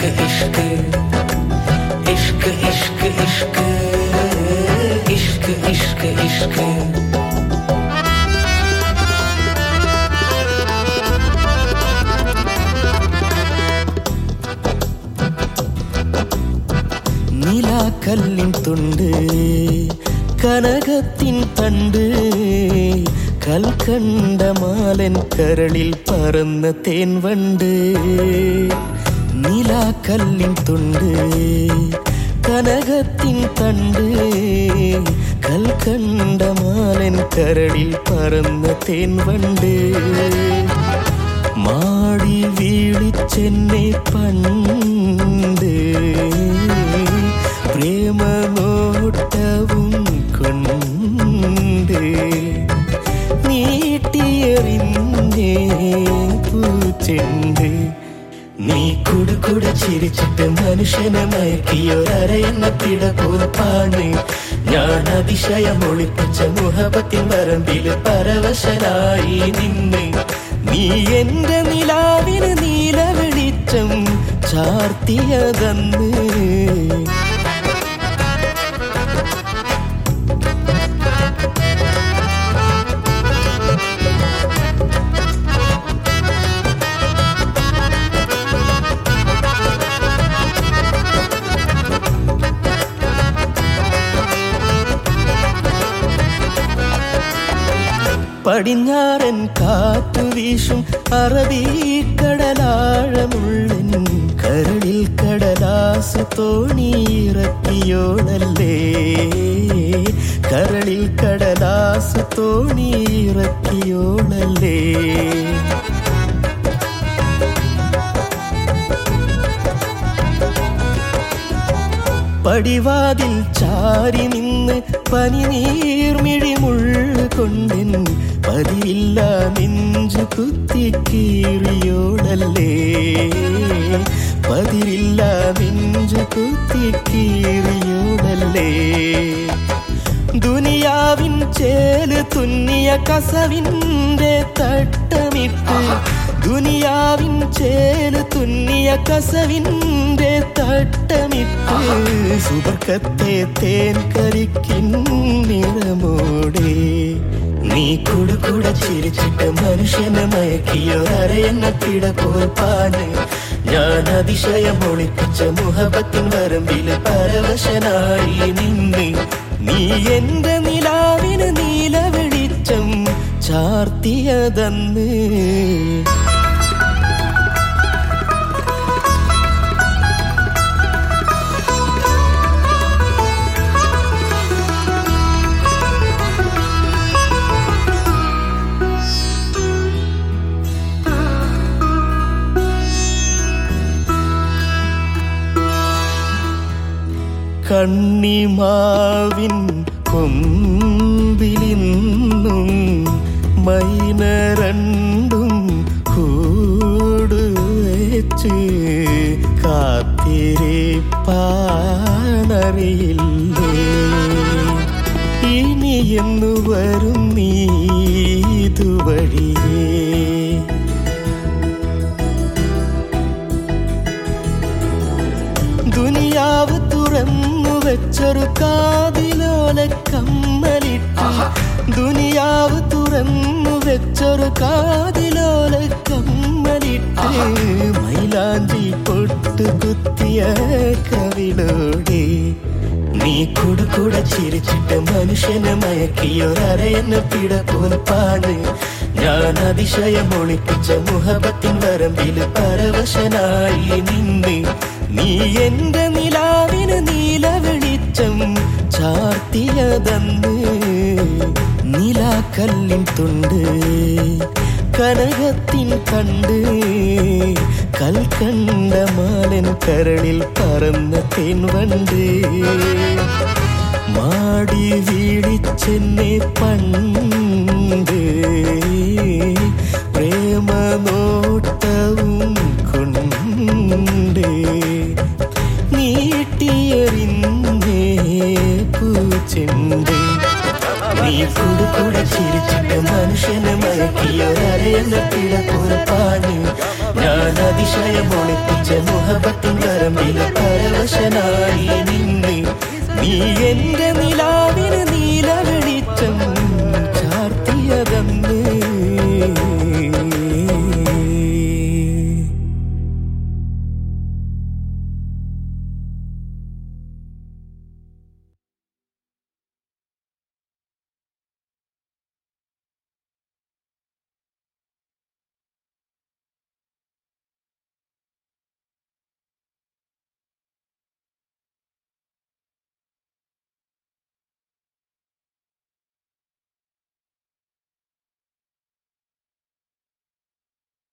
इश्क इश्क इश्क इश्क इश्क इश्क इश्क നിലാക്കല്ലിൻ തുണ്ട് കനകത്തിൻ തണ്ട് കൽക്കണ്ട മാലൻ കരളിൽ പറന്ന തേൻവണ്ട് നിലാക്കല്ലിൻ തുണ്ട് കനകത്തിൻ തണ്ട് കൽക്കണ്ട മാലൻ കരളിൽ പറന്ന തേൻവണ്ട് മാടി വീളിച്ചെന്നെ പണ്ട് പ്രേമനോട്ടവും കൊണ്ട് നീട്ടിയെറിഞ്ഞേ പൂച്ചെണ്ട് നീ കുടുകുട ചിരിച്ചിട്ട് മനുഷ്യനെ മയക്കിയൊരരയെന്ന പിടപൂപ്പാണ് ഞാൻ അതിശയം ഒളിപ്പിച്ച മുഹബത്തിൻ വരമ്പില് പരവശനായി നിന്ന് നീ എന്റെ നിലാവിന് നീല വെളിച്ചം ചാർത്തിയതന്ന് പടിഞ്ഞാറൻ കാറ്റു വീശും അറബിക്കടലാഴമുള്ളൻ കരളിൽ കടലാസ് തോണിയിറക്കിയോളല്ലേ കരളിൽ കടലാസ് തോണിയിറക്കിയോളല്ലേ പടിവാതിൽ ചാരി നിന്ന് പനിനീർമിഴിമുള്ളു കൊണ്ടിൻ പതിയില്ല നെഞ്ചു കുത്തിക്കീറിയോളല്ലേ പതിരില്ല നെഞ്ചു കുത്തിക്കീറിയോളല്ലേ ദുനിയാവിൻ ചേല് തുന്നിയ കസവിൻ്റെ തട്ടമിട്ട് ദുനിയാവിൻ ചേല് തുന്നിയ കസവിൻ്റെ തട്ടമിട്ട് സുബർക്കത്തെ തേൻ കരിക്കിൻ നിറമോടെ നീ കുടുകുട ചിരിച്ചിട്ട് മനുഷ്യനെ മയക്കിയൊരരയെന്ന പിടപോൽപ്പാണ് ഞാൻ അതിശയം ഒളിപ്പിച്ച മുഹബത്തിൻ വരമ്പില് പരവശനായി നിന്ന് നീ എന്റെ നിലാവിന് നീല വെളിച്ചം ചാർത്തിയതന്ന് കണ്ണിമാവിൻ കൊമ്പിലിന്നും മൈന രണ്ടും കൂടുവച്ച് കാത്തിരിപ്പാനറിയില്ലേ ഇനിയെന്നു വരും നീതുവഴിയേ ദുനിയാവ് തുറന്നു വെച്ചൊരു കാതിലോല കമ്മലിട്ട് ദുനിയാവ് തുറന്നു വെച്ചൊരു കാതിലോല കമ്മലിട്ട് മൈലാഞ്ചി പൊട്ടു കുത്തിയ കവിളോടെ നീ കുടുകുട ചിരിച്ചിട്ട് മനുഷ്യനെ മയക്കിയൊരരയെന്ന പിടപോൽപ്പാണ് ഞാൻ അതിശയം ഒളിപ്പിച്ച മുഹബത്തിൻ വരമ്പില് പരവശനായി നിന്ന് നീ എന്റെ നിലാവിന് നീല വെളിച്ചം ചാർത്തിയതന്ന് നിലാക്കല്ലിൻ തുണ്ട് കനകത്തിൻ കണ്ട് കൽക്കണ്ട മാലൻ കരളിൽ പറന്ന തേൻവണ്ട് മാടി വീളിച്ചെന്നെ പണ്ട് പ്രേമനോട്ടവും കൊണ്ട് നീട്ടിയെറിഞ്ഞേ പൂച്ചെണ്ട് നീ കുടുകുട ചിരിച്ചിട്ട് മനുഷ്യനെ മയക്കിയൊരരയെന്ന പിടപൂർപ്പാണ് ഞാൻ അതിശയമൊളിപ്പിച്ച മുഹബത്തിൻ വരമ്പിൽ പരവശനായി നിന്നെ നീ എന്റെ നിലാവിന് നീലവെളിച്ചമായി